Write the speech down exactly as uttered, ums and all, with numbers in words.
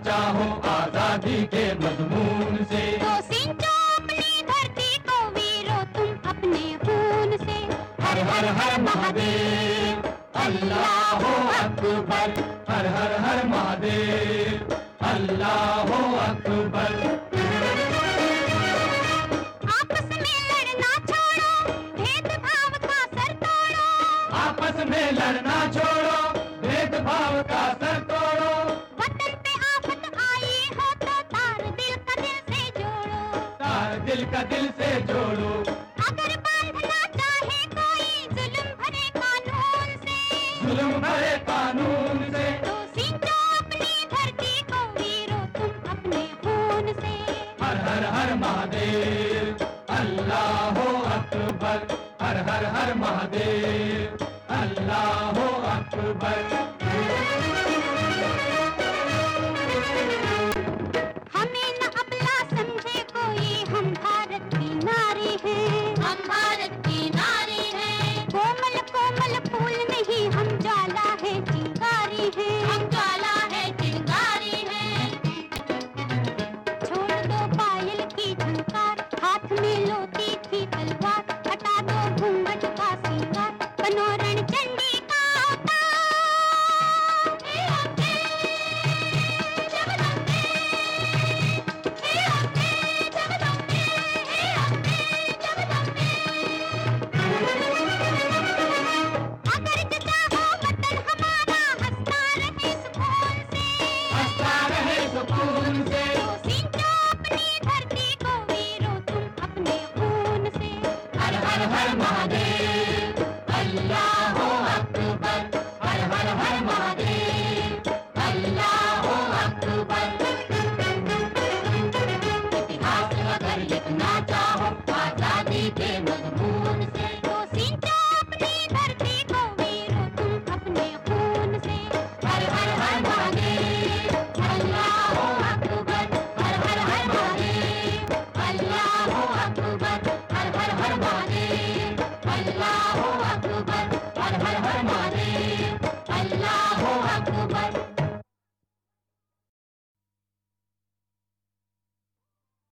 चाहो आजादी के मजमून से। तो सिंचो अपनी धरती को वीरो तुम अपने खून से। हर हर हर महादेव अल्लाह अकबर, हर हर हर महादेव अल्लाह अकबर। आपस में लड़ना छोड़ो, भेदभाव का सर तोड़ो। आपस में लड़ना छोड़ो, भेदभाव का सर तोड़ो। वतन पे आफत आई हो तो तार दिल का दिल से जोड़ो। तार दिल का दिल से जोड़ो। अगर बांधना चाहे कोई जुल्म भरे कानून से, जुल्म भरे कानून से। तो सींचो अपनी धरती को वीरो तुम अपने खून से। हर हर हर महादेव अल्लाह अकबर, हर हर हर महादेव।